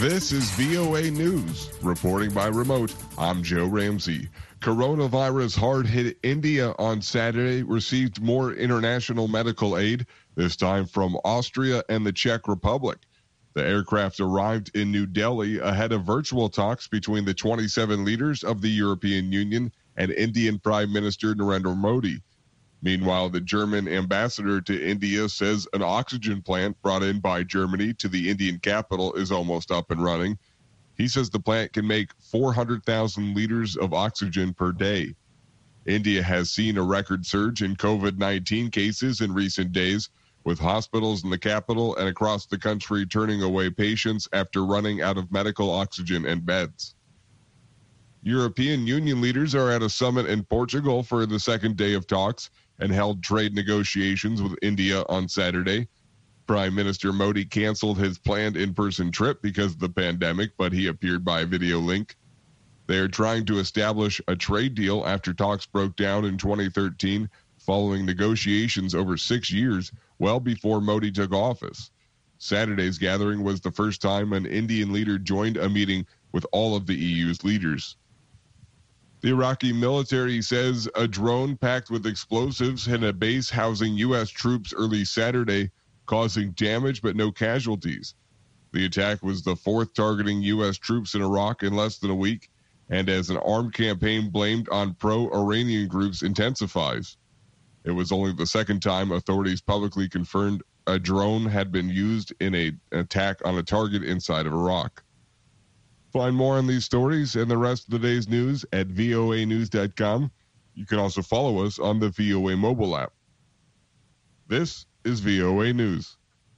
This is VOA News. Reporting by remote, I'm Joe Ramsey. Coronavirus hard-hit India on Saturday received more international medical aid, this time from Austria and the Czech Republic. The aircraft arrived in New Delhi ahead of virtual talks between the 27 leaders of the European Union and Indian Prime Minister Narendra Modi. Meanwhile, the German ambassador to India says an oxygen plant brought in by Germany to the Indian capital is almost up and running. He says the plant can make 400,000 liters of oxygen per day. India has seen a record surge in COVID-19 cases in recent days, with hospitals in the capital and across the country turning away patients after running out of medical oxygen and beds. European Union leaders are at a summit in Portugal for the second day of talks and held trade negotiations with India on Saturday. Prime Minister Modi canceled his planned in-person trip because of the pandemic, but he appeared by video link. They are trying to establish a trade deal after talks broke down in 2013, following negotiations over 6 years, well before Modi took office. Saturday's gathering was the first time an Indian leader joined a meeting with all of the EU's leaders. The Iraqi military says a drone packed with explosives hit a base housing U.S. troops early Saturday, causing damage but no casualties. The attack was the fourth targeting U.S. troops in Iraq in less than a week, and as an armed campaign blamed on pro-Iranian groups intensifies. It was only the second time authorities publicly confirmed a drone had been used in an attack on a target inside of Iraq. Find more on these stories and the rest of the day's news at voanews.com. You can also follow us on the VOA mobile app. This is VOA News.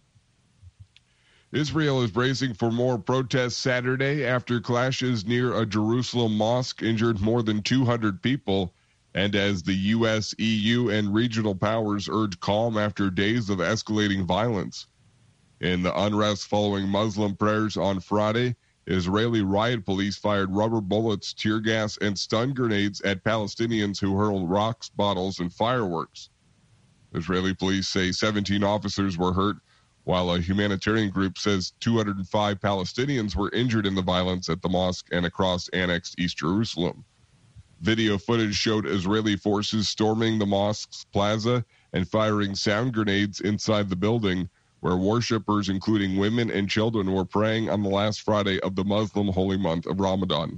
Israel is bracing for more protests Saturday after clashes near a Jerusalem mosque injured more than 200 people, and as the U.S., EU, and regional powers urge calm after days of escalating violence. In the unrest following Muslim prayers on Friday, Israeli riot police fired rubber bullets, tear gas, and stun grenades at Palestinians who hurled rocks, bottles, and fireworks. Israeli police say 17 officers were hurt, while a humanitarian group says 205 Palestinians were injured in the violence at the mosque and across annexed East Jerusalem. Video footage showed Israeli forces storming the mosque's plaza and firing sound grenades inside the building, where worshippers, including women and children, were praying on the last Friday of the Muslim holy month of Ramadan.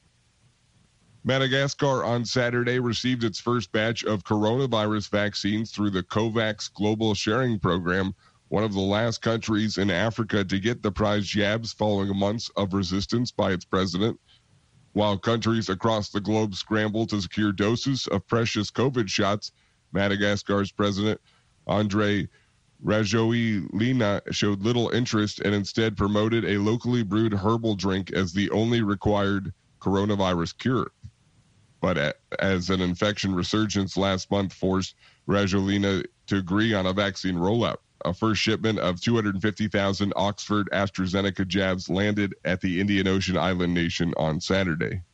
Madagascar on Saturday received its first batch of coronavirus vaccines through the COVAX Global Sharing Program, one of the last countries in Africa to get the prize jabs following months of resistance by its president. While countries across the globe scramble to secure doses of precious COVID shots, Madagascar's president, André Rajoelina, showed little interest and instead promoted a locally brewed herbal drink as the only required coronavirus cure. But as an infection resurgence last month forced Rajoelina to agree on a vaccine rollout, a first shipment of 250,000 Oxford AstraZeneca jabs landed at the Indian Ocean island nation on Saturday.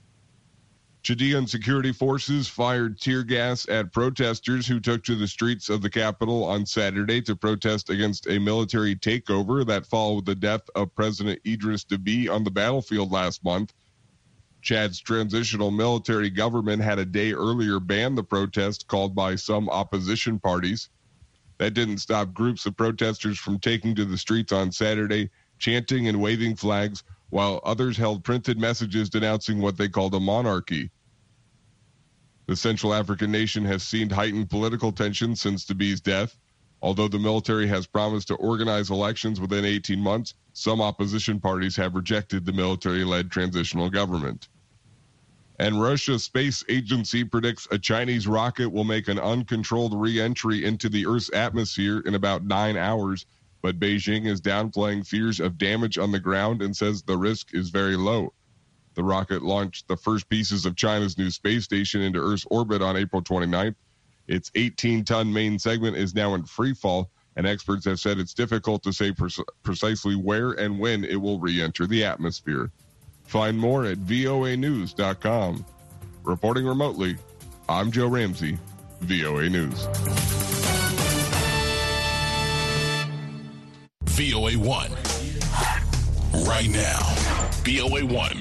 Chilean security forces fired tear gas at protesters who took to the streets of the capital on Saturday to protest against a military takeover that followed the death of President Idris Deby on the battlefield last month. Chad's transitional military government had a day earlier banned the protest called by some opposition parties. That didn't stop groups of protesters from taking to the streets on Saturday, chanting and waving flags, while others held printed messages denouncing what they called a monarchy. The Central African nation has seen heightened political tension since Deby's death. Although the military has promised to organize elections within 18 months, some opposition parties have rejected the military-led transitional government. And Russia's space agency predicts a Chinese rocket will make an uncontrolled re-entry into the Earth's atmosphere in about 9 hours, but Beijing is downplaying fears of damage on the ground and says the risk is very low. The rocket launched the first pieces of China's new space station into Earth's orbit on April 29th. Its 18-ton main segment is now in free fall, and experts have said it's difficult to say precisely where and when it will re-enter the atmosphere. Find more at voanews.com. Reporting remotely, I'm Joe Ramsey, VOA News. VOA1, right now. VOA1.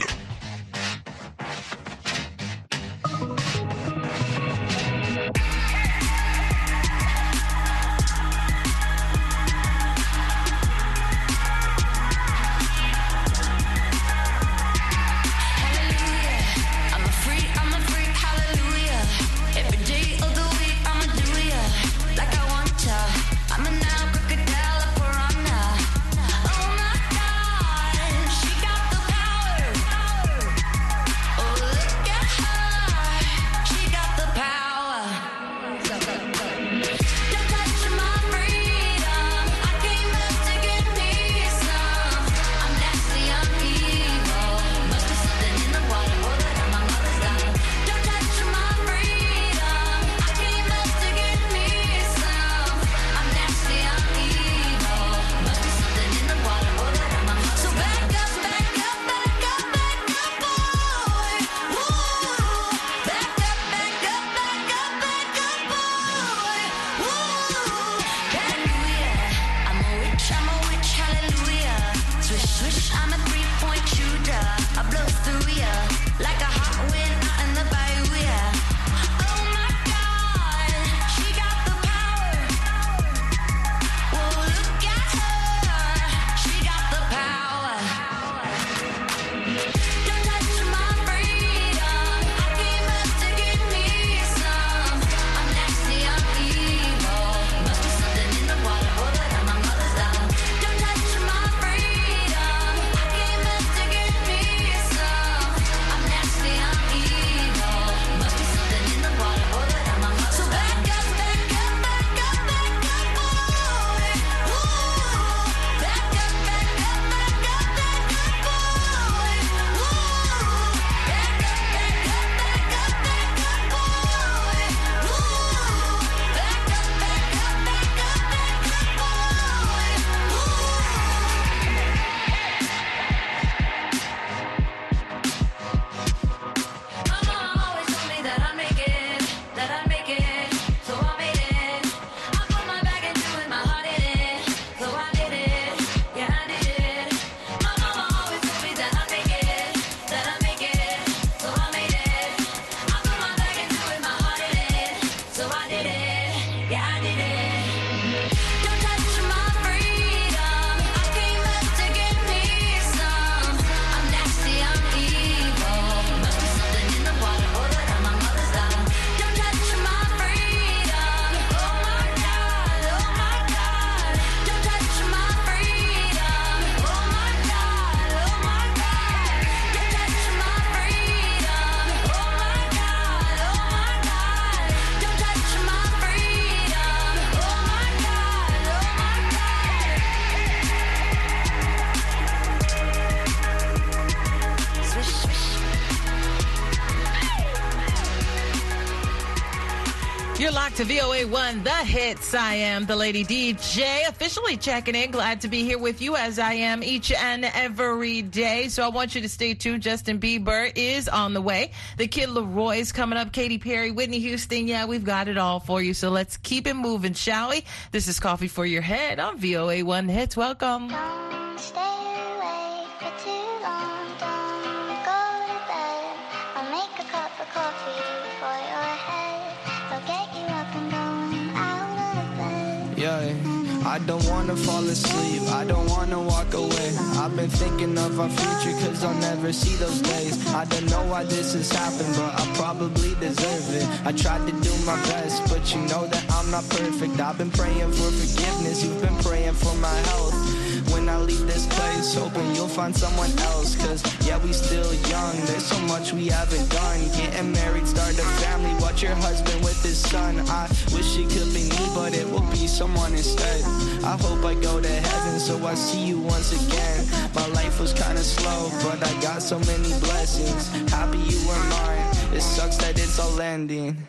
You're locked to VOA1, The Hits. I am the Lady DJ, officially checking in. Glad to be here with you as I am each and every day. So I want you to stay tuned. Justin Bieber is on the way. The Kid Leroy's coming up. Katy Perry, Whitney Houston. Yeah, we've got it all for you. So let's keep it moving, shall we? This is Coffee for Your Head on VOA1 Hits. Welcome. Don't stay awake for too long. Don't go to bed. I'll make a cup of coffee for your head. I'll get you up and going out of bed. Yeah, I don't wanna fall asleep, I don't wanna walk away. I've been thinking of our future cause I'll never see those days. I don't know why this has happened, but I probably deserve it. I tried to do my best, but you know that I'm not perfect. I've been praying for forgiveness, you've been praying for my health. When I leave this place, hoping you'll find someone else. Cause yeah, we still young, there's so much we haven't done. Getting married, start a family, watch your husband with his son. I wish it could be me, but it will be someone instead. I hope I go to heaven, so I see you once again. My life was kinda slow, but I got so many blessings. Happy you were mine, it sucks that it's all ending.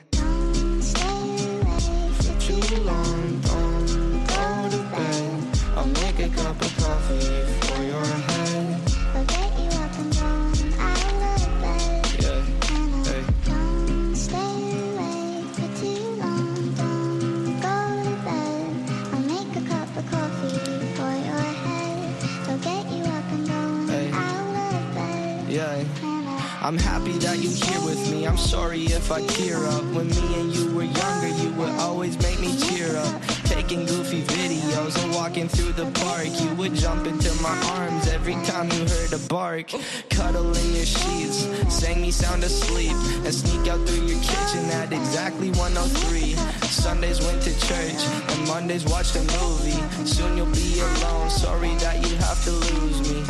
For too long, don't go to bed. I'll make a cup of coffee for your head. I'll get you up and going out of bed. Yeah, hey. Don't stay awake for too long. Don't go to bed. I'll make a cup of coffee for your head. I'll get you up and going I'm happy that you're here with me. I'm sorry if I tear up. When me and you were younger, you would always make me cheer up. Taking goofy videos and walking through the park. You would jump into my arms every time you heard a bark. Cuddle in your sheets, sang me sound asleep, and sneak out through your kitchen at exactly 1:03. Sundays went to church, and Mondays watched a movie. Soon you'll be alone, sorry that you have to lose me.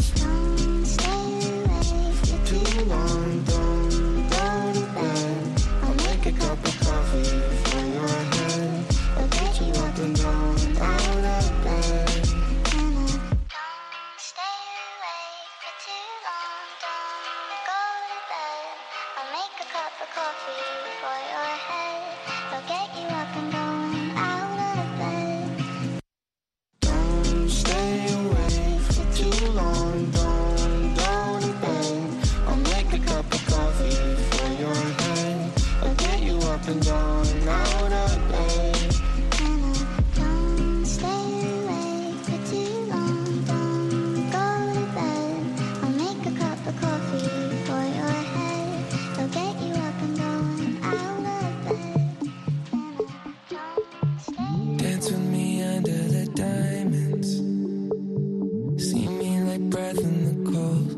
Too long, don't go to bed. I'll make a cup of coffee for your head. I'll get you up and down, out of bed. Don't stay awake for too long. Don't go to bed. I'll make a cup of coffee for your head. I'll get you up and going, out of bed. Don't stay awake for too long, don't go to bed. I'll make a cup of coffee for your head. I'll get you up and down, out of bed. Don't stay awake for too long. Don't go to bed. I'll make a cup of coffee for your head. I'll get you up and going, out of bed. Don't stay. Dance with me under the diamonds. See me like breath in the cold.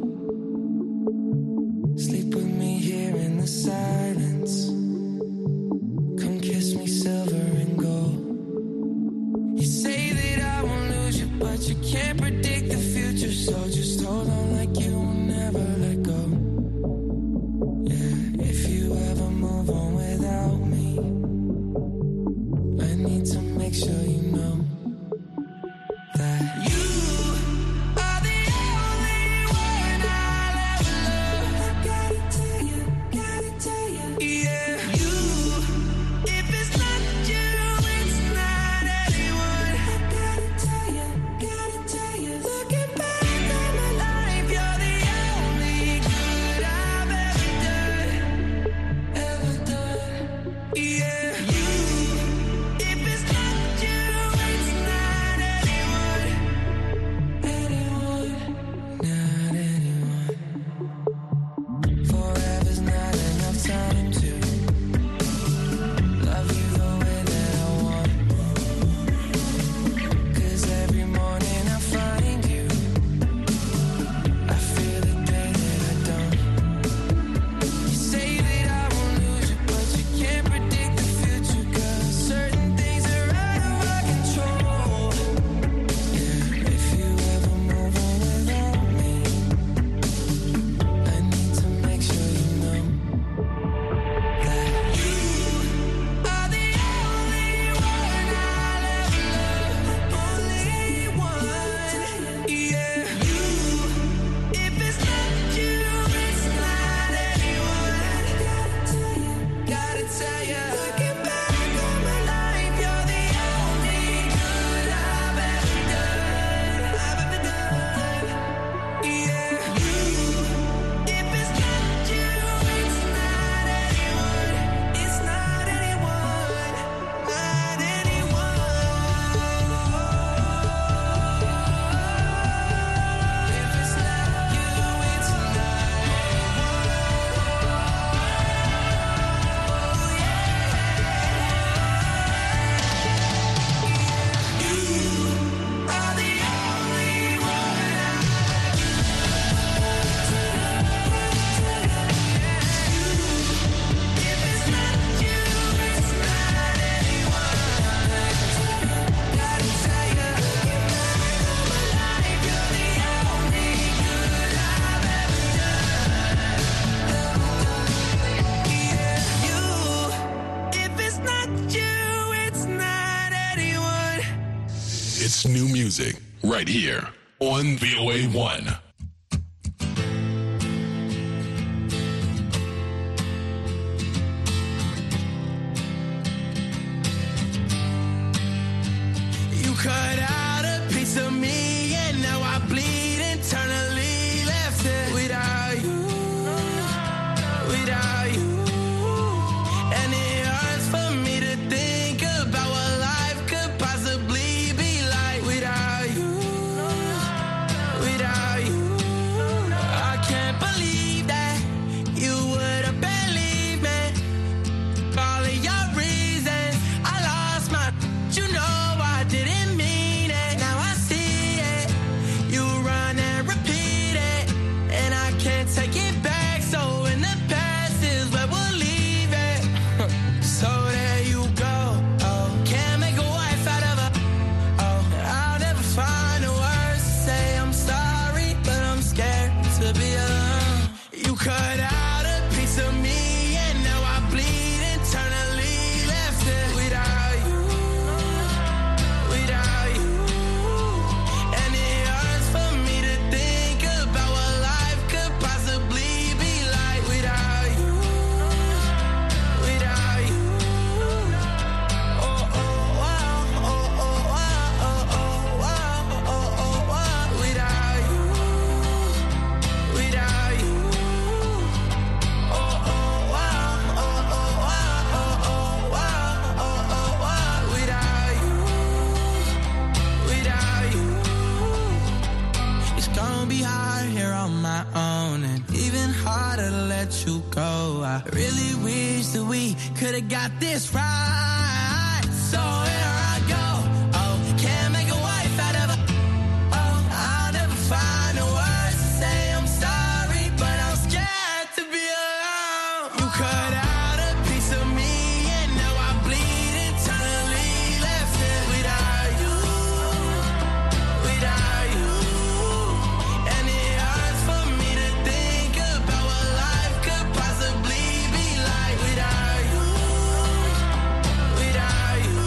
Sleep with me here in the silence. Come kiss me silver and gold. You say that I won't lose you, but you can't predict the future. So just hold on like you will never let go. Yeah, if you ever move on without me, I need to make sure you know that you are the only one I'll ever love. Gotta tell you, yeah. You, if it's not you, it's not anyone. Gotta tell you. Looking back on my life, you're the only good I've ever done. Yeah, you. If it's not you, it's not anyone, not anyone. Forever's not enough time to love you the way that I want. 'Cause every morning I find you, I feel the day that I don't. You say that I won't lose you, but you can't predict the future. 'Cause certain things are out of our control. Yeah, if you ever move on without me, I need to make sure you know that you are the only one I'll ever love. Only one. Yeah, you. If it's not you, it's not anyone. Gotta tell you. Looking back on my life, you're the only good I've ever done. Yeah, you. If it's not you, it's not anyone. It's not anyone. Not anyone. If it's not you, it's not are the only one. If it's not you, it's not anyone. Gotta tell you, looking back on my life, you're the only good I've ever done. Yeah, you. If it's not you, it's not anyone. It's new music right here on VOA1. You cut out a piece of me, and now I bleed internally. Left it without you, without you. And it hurts for me to think about what life could possibly be like without you, without you. let you go. I really wish that we could have got this right. So here I go. Oh, can't make a wife out of a. Oh, I'll never find the words to say I'm sorry, but I'm scared to be alone. You cut out a piece of me, and now I bleed internally. Left it without you, without you. And it hurts for me to think about what life could possibly be like without you, without you.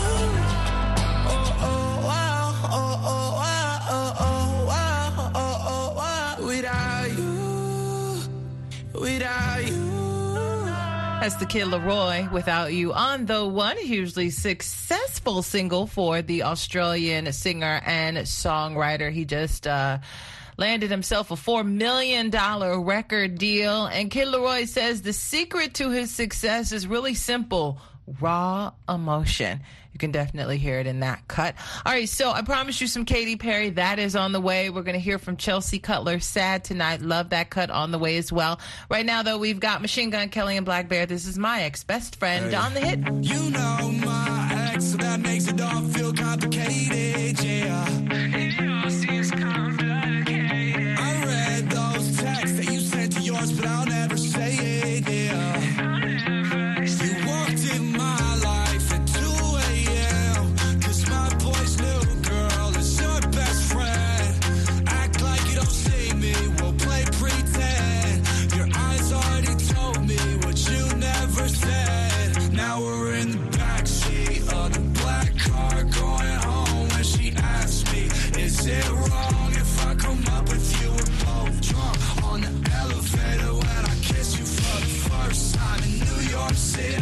Oh, oh, wow, oh, oh, wow, oh, oh, wow, oh, oh, wow. Without you, without you. That's the Kid Laroi, Without You, on the one hugely successful single for the Australian singer and songwriter. He just landed himself a $4 million record deal. And Kid Laroi says the secret to his success is really simple: raw emotion. You can definitely hear it in that cut. All right, so I promised you some Katy Perry. That is on the way. We're going to hear from Chelsea Cutler, Sad Tonight. Love that cut, on the way as well. Right now, though, we've got Machine Gun Kelly and Black Bear. This is My Ex Best Friend on the hit. You know my ex, so that makes it all feel complicated, yeah. It all seems complicated. I read those texts that you sent to yours, but I'll never say it, yeah. You walked in my life at 2 a.m. 'cause my boy's new girl is your best friend. Act like you don't see me, we'll play pretend. Your eyes already told me what you never said. Now we're in the backseat of the black car going home when she asks me, is it wrong if I come up with you? We're both drunk on the elevator when I kiss you for the first time in New York City.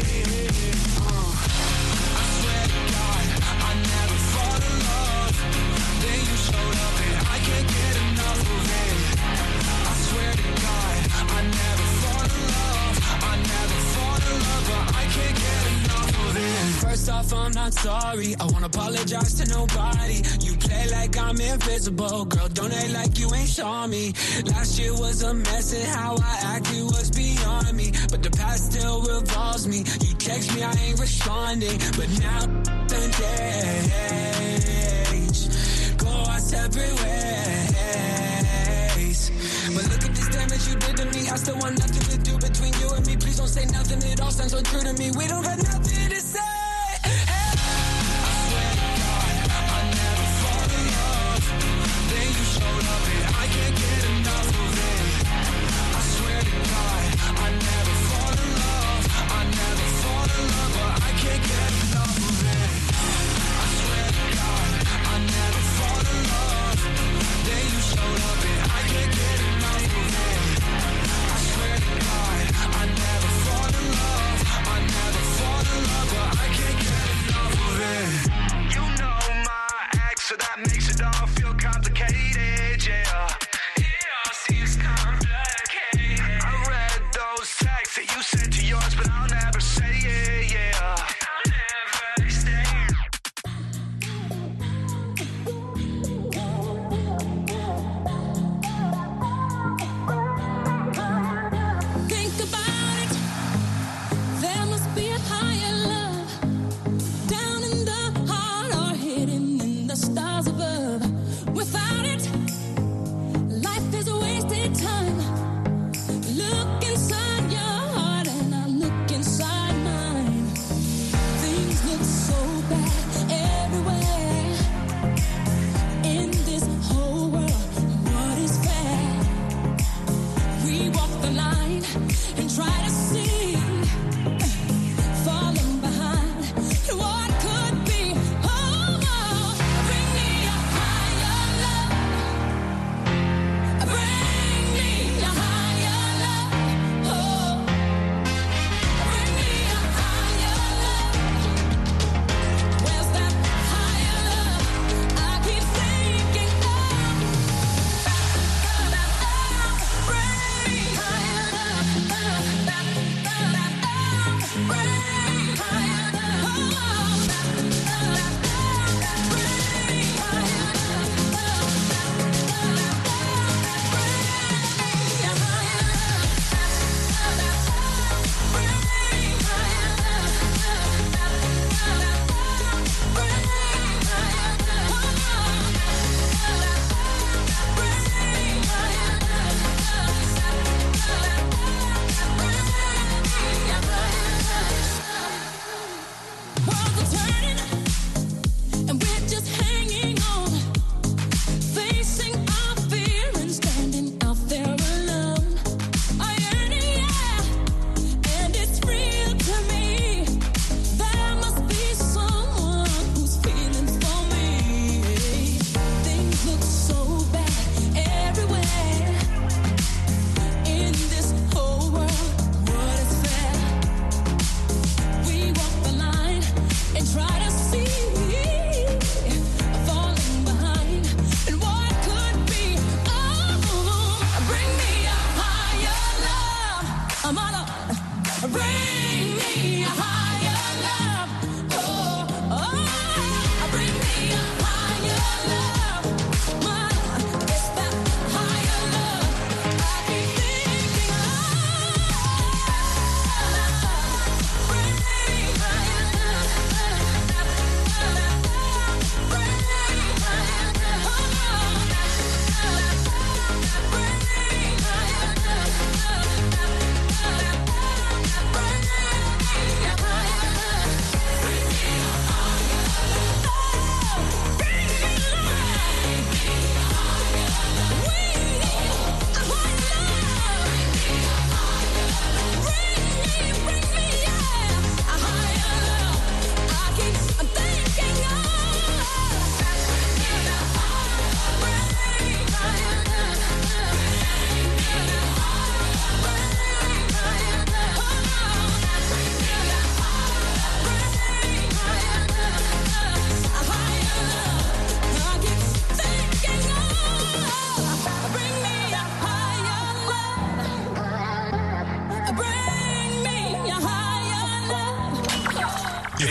I swear to God, I never fall in love. Then you showed up and I can't get enough of it. I swear to God, I never fall in love. I never fall in love, but I can't get enough of it. First off, I'm not sorry. I won't apologize to nobody. You play like I'm invisible. Girl, don't act like you ain't saw me. Last year was a mess and how I acted was beyond me. But the past still revolves me. You text me, I ain't responding. But now engaged. Go our separate ways. But look at this damage you did to me. I still want nothing to do between you and me. Please don't say nothing. It all sounds so true to me. We don't got nothing to say. I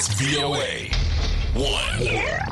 It's VOA 1.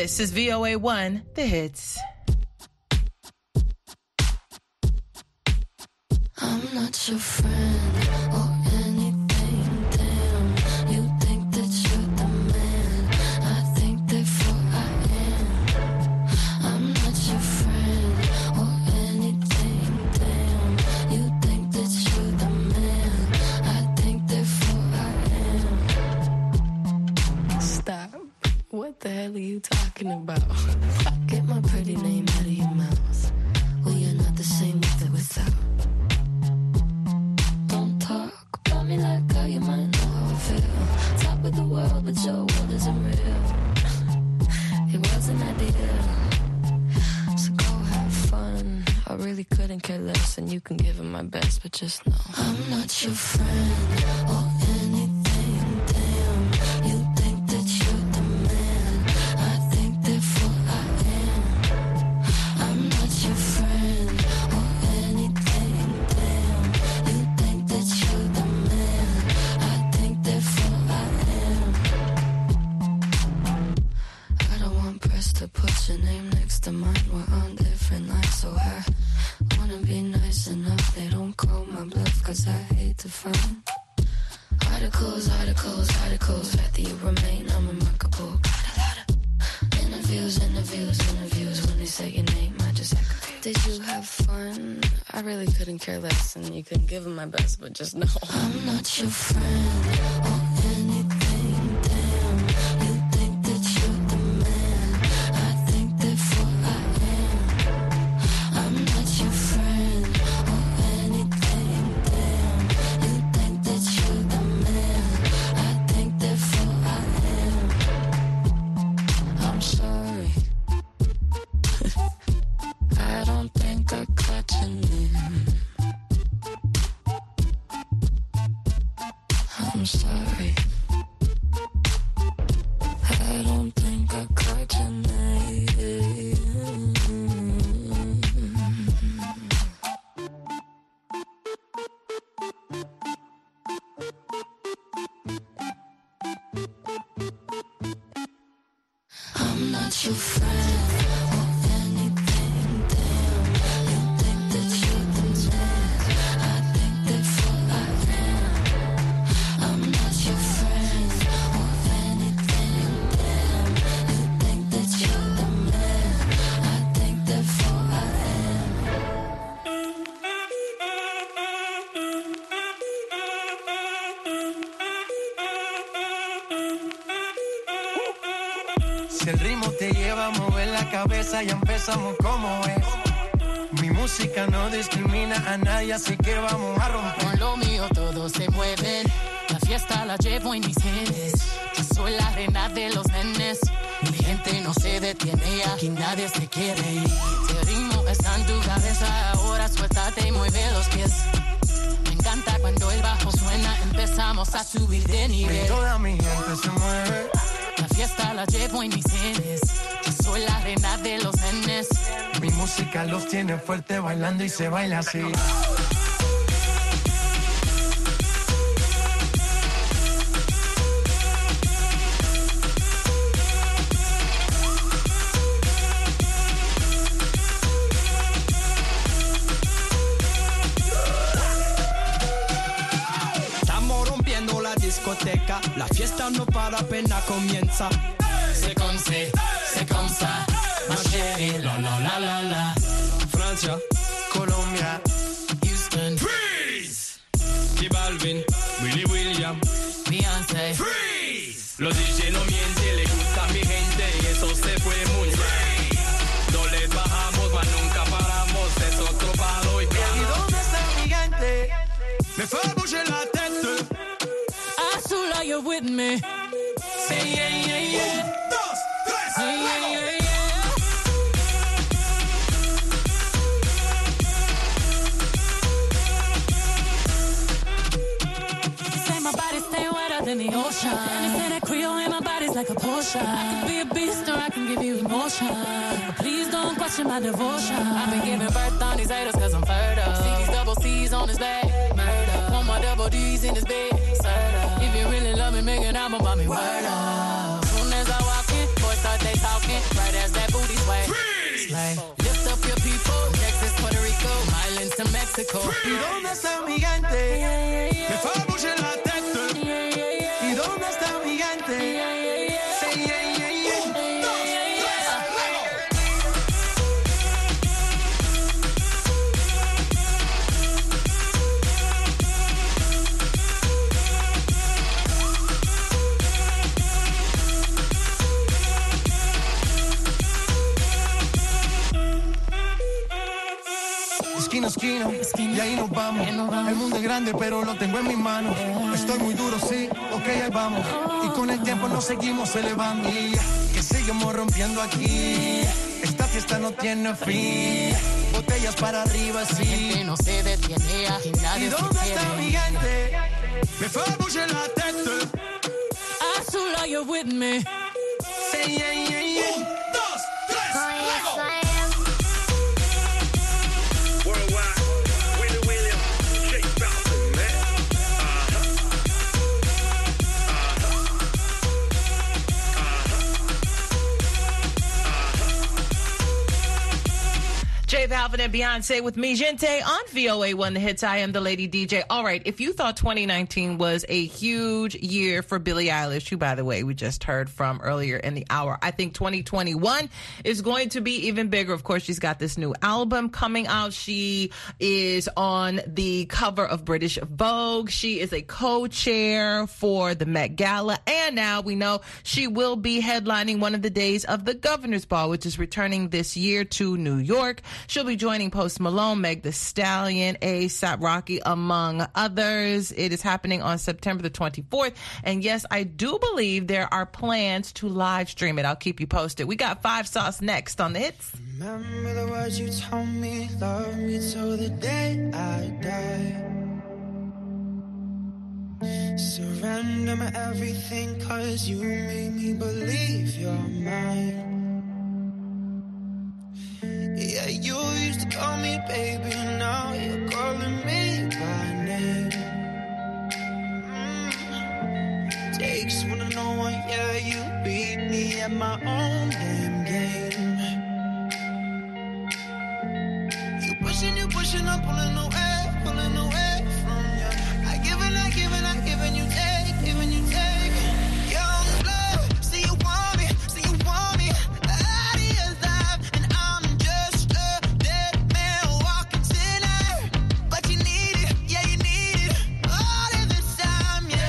This is VOA1, The Hits. I'm not your friend or anything, damn. You think that you're the man, I think therefore I am. I'm not your friend or anything, damn. You think that you're the man, I think therefore I am. Stop. What the hell are you talking about? Get my pretty name out of your mouth. Well, you're not the same with it without. Me like how you might know how I feel. Top of the world, but your world isn't real. It wasn't ideal. So go have fun. I really couldn't care less, and you can give it my best, but just know I'm not your friend or anything, damn. You think that you're the man, I think therefore I am. I'm not your friend or anything, damn. You think that you're the to put your name next to mine, we're on different lines, so I wanna be nice enough they don't call my bluff, cause I hate to find articles, rather you remain unremarkable. Got a lot of interviews, when they say your name, I just act confused. Did you have fun? I really couldn't care less, and you couldn't give them my best, but just know I'm not your friend or anything, damn. You think that you're the man, I think therefore I am. I'm not your friend or anything, damn. You think that you're the man, I think therefore I am. I'm sorry. I don't think I caught your name. I'm sorry. I don't think I caught your name. I'm not your friend or anything, damn. You think that you're the man, I think therefore I am. I'm not your friend or anything, damn. You think that you're the man, I think therefore I Si el ritmo te lleva a mover la cabeza, ya empezamos como es. Mi música no discrimina a nadie, así que vamos a romper. Con lo mío todos se mueven, la fiesta la llevo en mis genes. Yo soy la reina de los nenes, mi gente no se detiene, aquí nadie se quiere ir. Si el ritmo está en tu cabeza, ahora suéltate y mueve los pies. Me encanta cuando el bajo suena, empezamos a subir de nivel. Y toda mi gente se mueve. La fiesta la llevo en mis genes, yo soy la reina de los nenes. Mi música los tiene fuerte bailando y se baila así. Estamos rompiendo la discoteca, la fiesta no para, apenas comienza. C'est comme ça, ma chérie, la la la la la. Francia, Colombia, Houston, freeze. J Balvin, Willy William, Beyoncé, freeze. Los DJ no mienten, le gusta a mi gente y eso se fue muy bien. No les bajamos, mas nunca paramos, es otro palo y ¿y dónde está mi gente? me fue a bouger la tête. Azula, you're with me. Say yeah, yeah, yeah. Hey, yeah, yeah, yeah. Say my body stay wetter than the ocean. And they say that Creole in my body's like a potion. I can be a beast or I can give you emotion, but please don't question my devotion. I've been giving birth on these haters cause I'm fertile. See these double C's on his back, murder. Want my double D's in his bed, if you really love me, make an album about me, word up. Soon as I walk in, boys start what they talking, right as that booty sway. Slay. Lift up your people, Texas, Puerto Rico, islands to Mexico. ¿Y dónde está mi gigante? Me fue a bouger la tête. ¿Y dónde está mi gigante? Say yeah, yeah, yeah. Esquina, y ahí nos vamos. El mundo es grande, pero lo tengo en mis manos. Estoy muy duro, sí, ok, ahí vamos. Y con el tiempo nos seguimos elevando. Que seguimos rompiendo aquí. Esta fiesta no tiene fin. Botellas para arriba, sí. Gente no se detiene, aquí nadie ¿Y se dónde quiere. está mi gente? Me fue a bouger la tête. Azul, are you with me? Say yeah, yeah, yeah. 1, 2, 3, luego. J Balvin and Beyonce with me, Gente, on VOA1 The Hits. I am the Lady DJ. All right, if you thought 2019 was a huge year for Billie Eilish, who, by the way, we just heard from earlier in the hour, I think 2021 is going to be even bigger. Of course, she's got this new album coming out. She is on the cover of British Vogue. She is a co-chair for the Met Gala. And now we know she will be headlining one of the days of the Governor's Ball, which is returning this year to New York. She'll be joining Post Malone, Meg Thee Stallion, A$AP Rocky, among others. It is happening on September the 24th. And yes, I do believe there are plans to live stream it. I'll keep you posted. We got 5 Sauce next on The Hits. Remember the words you told me, love me till the day I die. Surrender my everything, 'cause you made me believe you're mine. Yeah, you used to call me baby, now you're calling me by name. Takes one to know one, yeah, you beat me at my own damn game. You pushing, I'm pulling away from you. I giving you take, giving you take. Young blood, see you want me, out of your life, and I'm just a dead man walking tonight. But you need it, yeah, you need it, all of the time, yeah.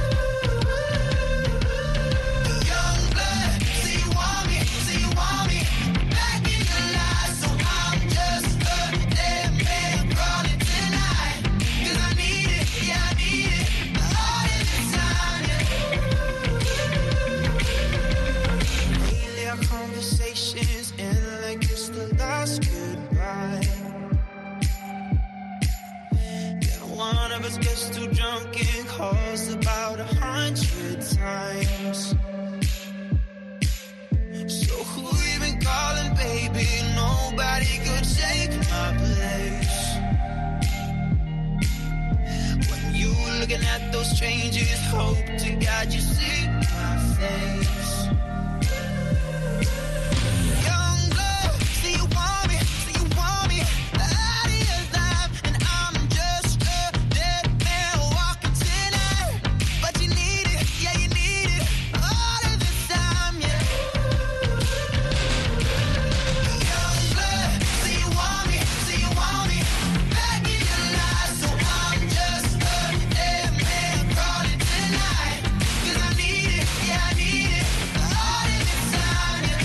Young blood, see you want me, back in your life, so I'm just a dead man crawling tonight. 'Cause I need it, yeah, I need it, all of the time, yeah. Lately our conversations end like it's the last goodbye. Yeah, one of us gets too drunk and calls about 100 times. So who you been calling, baby? Nobody could take my place. When you looking at those strangers, hope to God you see my face. Young blood, see you want me, out of your life, and I'm just a dead man walking tonight. But you need it, yeah, you need it, all of the time, yeah. Young blood, see you want me, back in your life, so I'm just a dead man crawling tonight. 'Cause I need it, yeah, I need it, all of the time, yeah.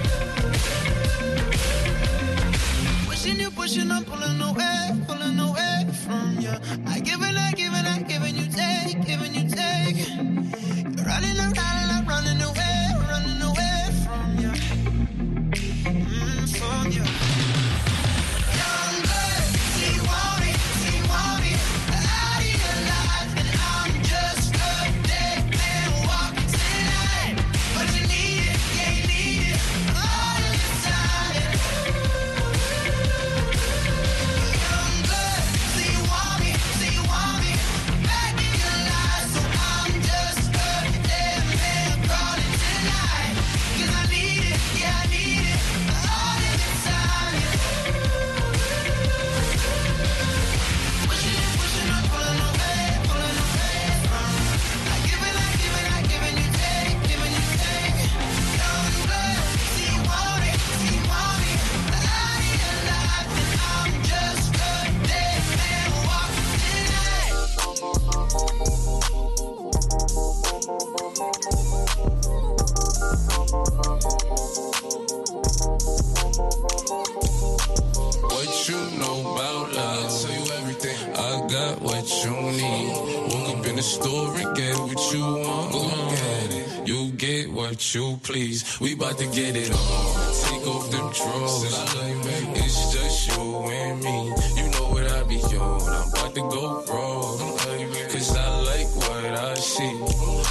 Pushing, I'm pulling away from you. I giving you take, giving you take. You're running around, I'm running away from you. From you. Young blood, see you want me, out of your life, and I'm just a dead man walking tonight. But you need it, yeah, you need it, all of the time, yeah. what you please. We about to get it on. Take off them drawers. It's just you and me. You know what I be on. I'm about to go wrong. Cause I like what I see.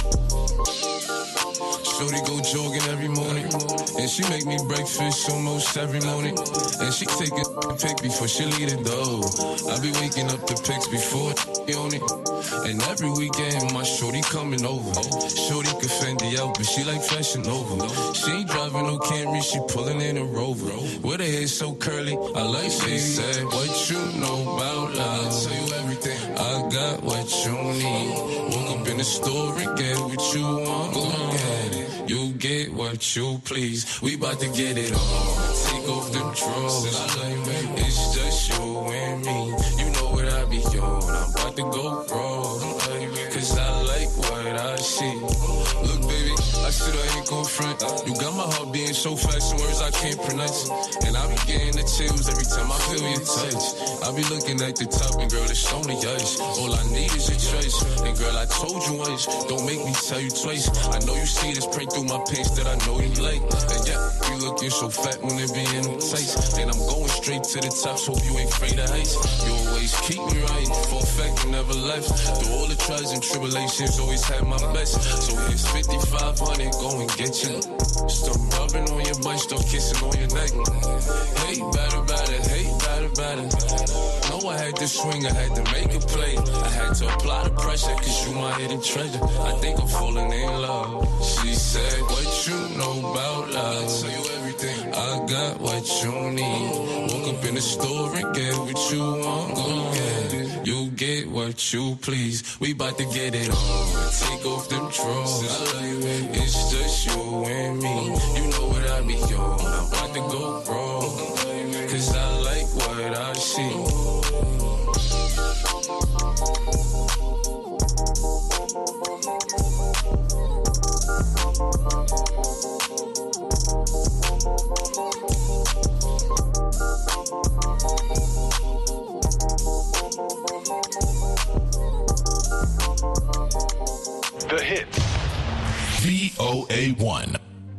Shorty go jogging every morning, and she make me breakfast almost every morning. And she take a pic before she leave the door. I be waking up the pics before on it. And every weekend my shorty coming over. Shorty could Fendi out, but she like Fashion Nova. She ain't driving no Camry, she pulling in a Rover. With her hair so curly, I like she said, what you know about love? I'll tell you everything. I got what you need. Woke up in the store and get what you want. Go get it. You get what you please. We bout to get it on. Take off them drawers. It's just you and me. You know what I be on. I'm about to go wrong. Cause I like what I see. Look, baby, I said I ain't gon' front. You got my heart beating so fast, some words I can't pronounce. And I be getting the chills every time I feel your touch. I be looking at the top and girl, it's only us. All I need is your choice. And girl, I told you once, don't make me tell you twice. I know you see this print through my pants that I know you like. And yeah, you looking so fat when it be in them tights. And I'm going straight to the top, so you ain't afraid of heights. You always keep me right, for a fact you never left. Through all the trials and tribulations, always had my best. So here's 5,500, go and get you. Stop rubbing on your butt, stop kissing on your neck. Hate about it, hate about it. Know I had to swing, I had to make a play. I had to apply the pressure, cause you my hidden treasure. I think I'm falling in love. She said, what you know about love? I'll tell you everything. I got what you need. Woke up in the store and get what you want. Go get it. You get what you please. We bout to get it on. Take off them drawers. It's just you and me. You know what I be on. I'm about to go wrong. Cause I like what I see. The Hits. VOA1.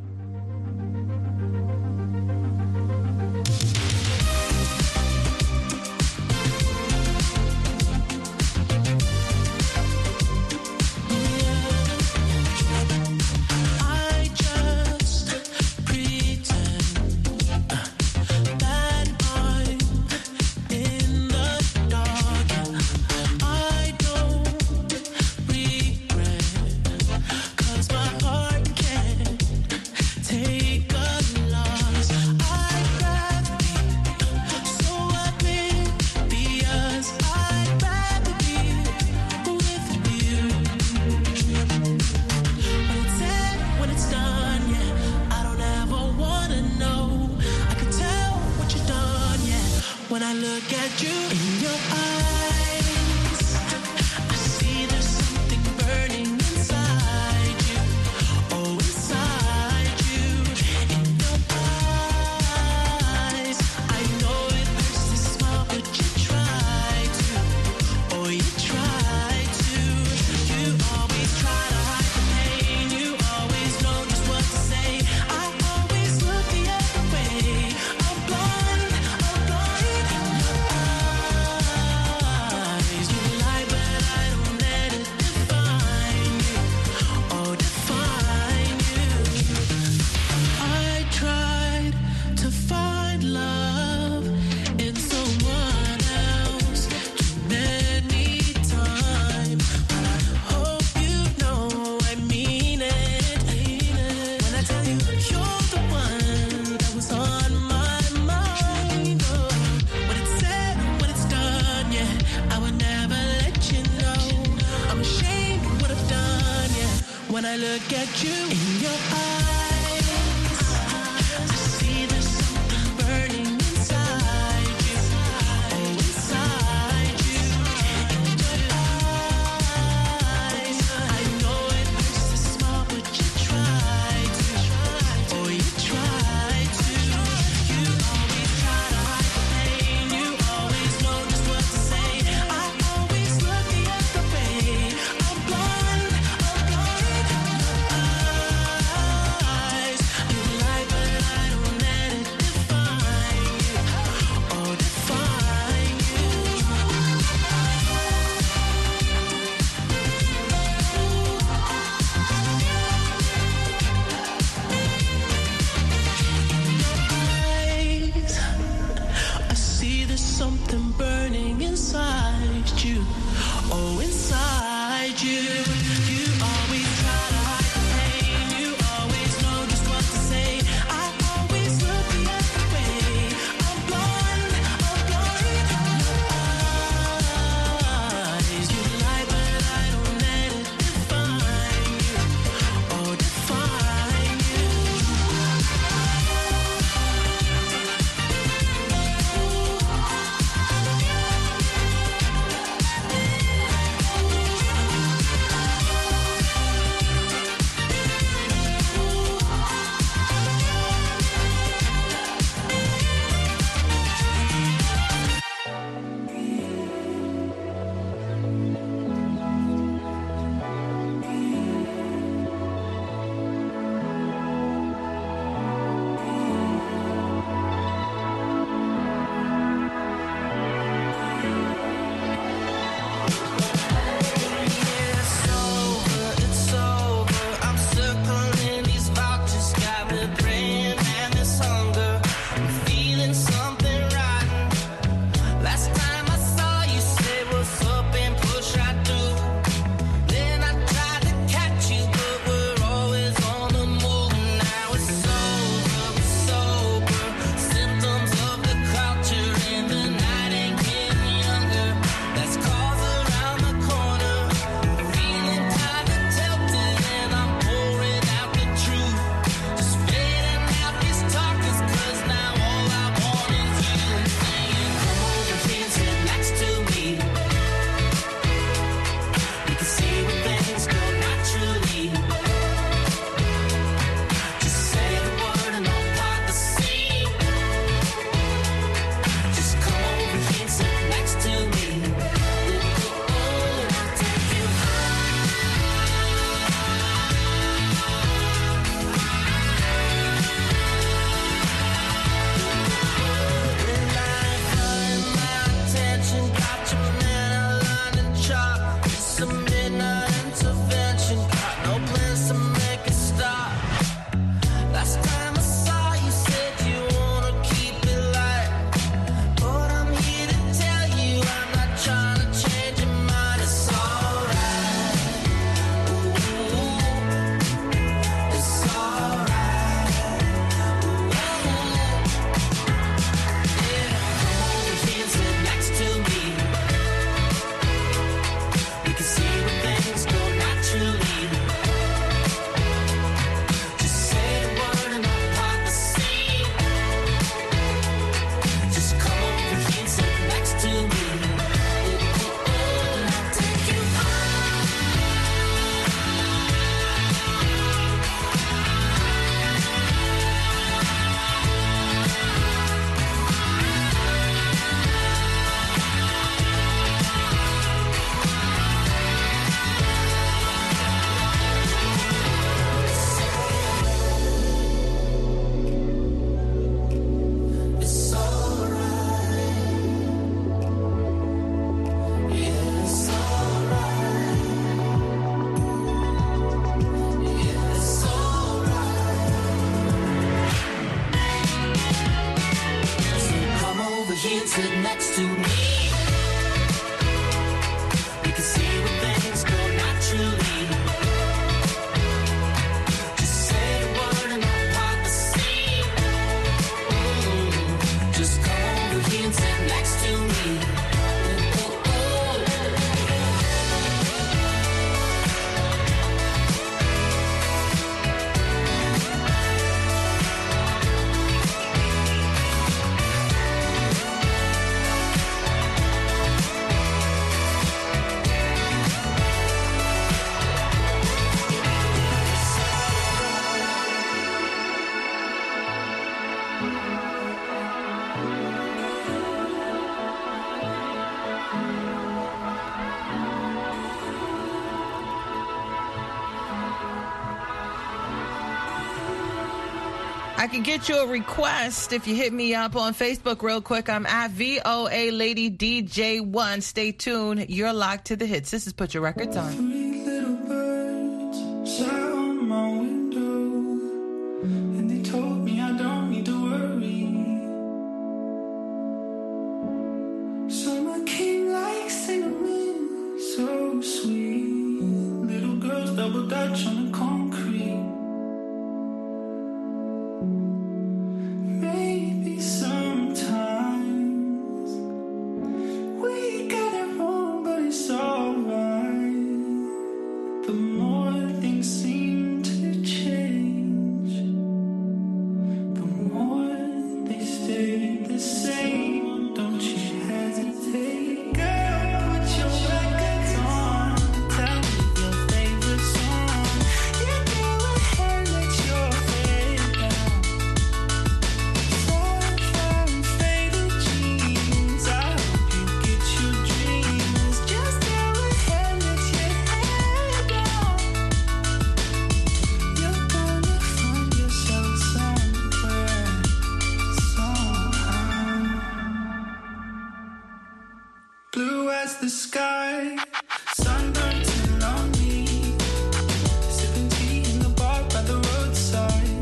look at you in your eyes, I see there's something burning inside you, oh inside you, in your eyes. I know it hurts to smile, but you try to, oh you try to. You always try to hide the pain, you always know just what to say. I always look the other way. I'm blind, I'm blind. here and sit next to me. We can see where things go naturally. Just say the word and I'll part the sea. Just come over here and sit next to me. I can get you a request if you hit me up on Facebook real quick. I'm at VOA Lady DJ1. Stay tuned. You're locked to the hits. This is Put Your Records On. Three little birds sat on my window, and they told me I don't need to worry. Summer came like cinnamon, so sweet. Little girls double dutch on the concrete. Maybe sometimes we got it wrong, but it's alright. The more things seem to change, the more they stay the same. Don't you hesitate, girl, put your records on. Tell me your favorite song. You go ahead, let your head down. Far faded jeans, I hope you get your dreams. Just go ahead, let your head down. You're gonna find yourself somewhere, somehow. Blue as the sky, sunburned and lonely. Sipping tea in the bar by the roadside.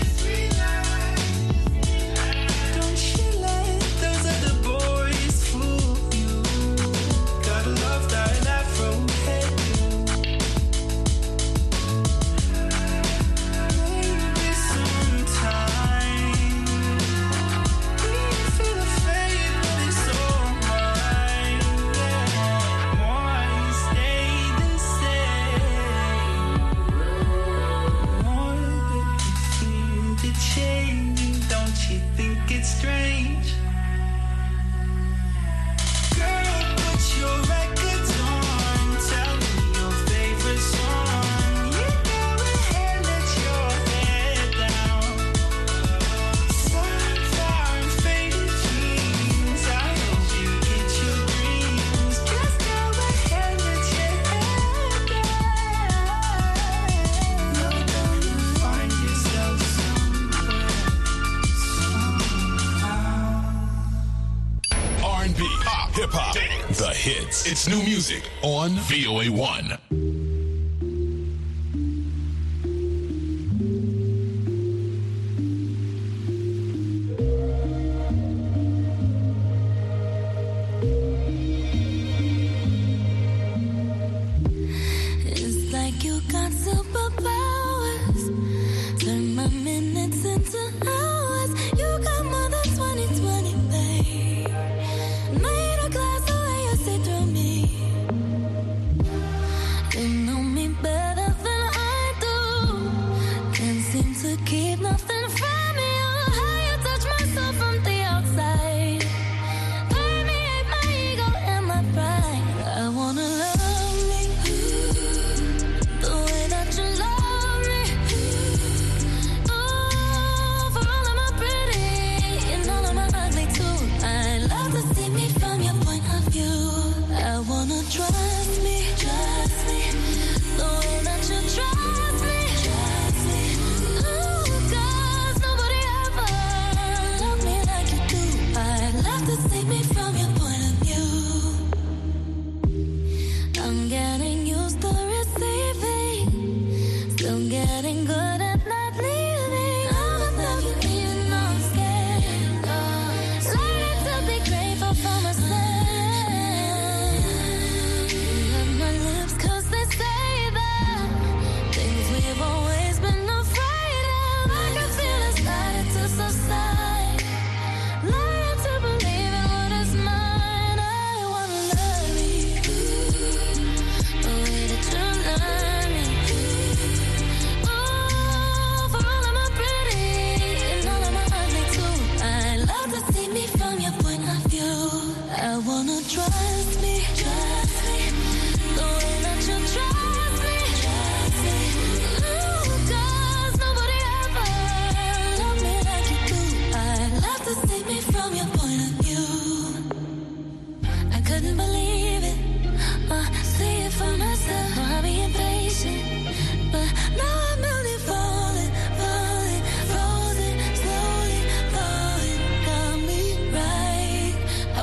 Don't you let those other boys fool you. Gotta love that afro hairdo. Maybe sometime we feel afraid, but it's alright. More stay the same. More that you feel the changing. Don't you think it's strange? Girl, put your records on. Tell me your favorite song. You go ahead, let your head down. Sunflower and faded jeans. I hope you get your dreams. Just go ahead, let your head down. You're gonna find yourself somewhere, somehow. R&B, pop, hip hop, the hits. It's new music on VOA1. It's like you got superpowers. Turn my minutes into hours. You got more than 20/20, babe. Made a glass the way you see through me.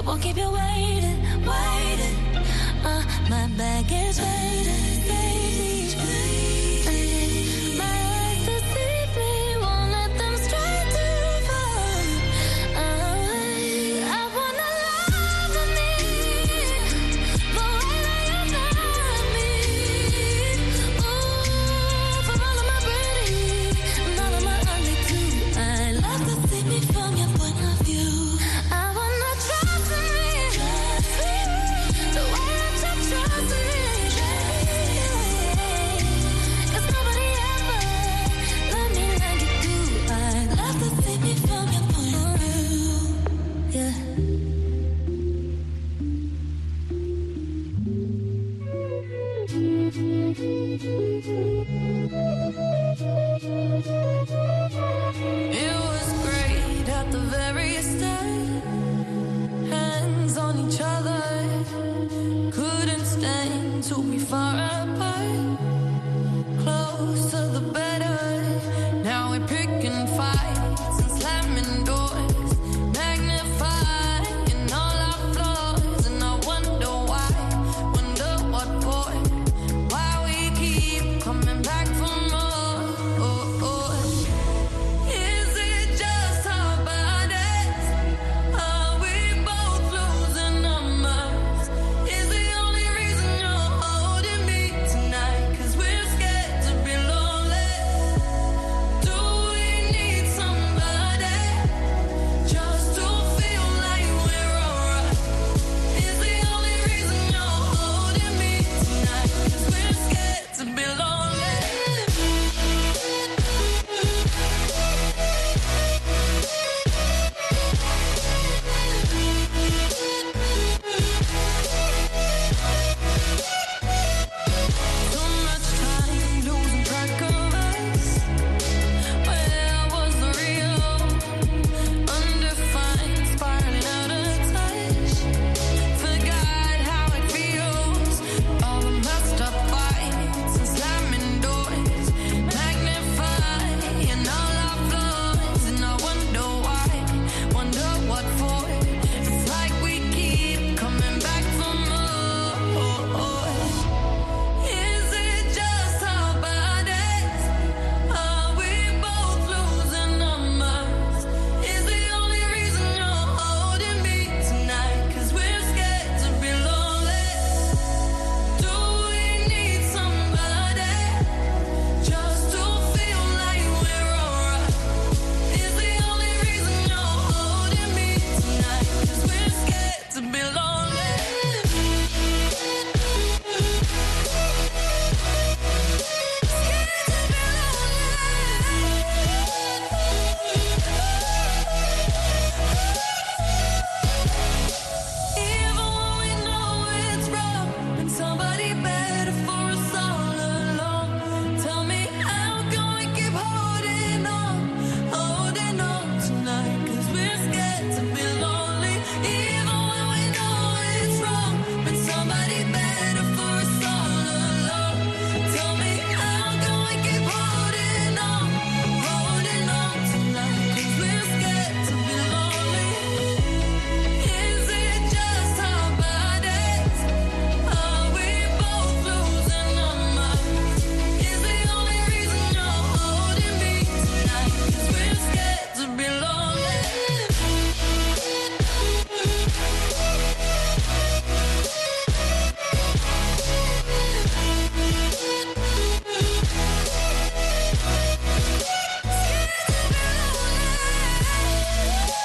won't keep you waiting, waiting. My bag is waiting.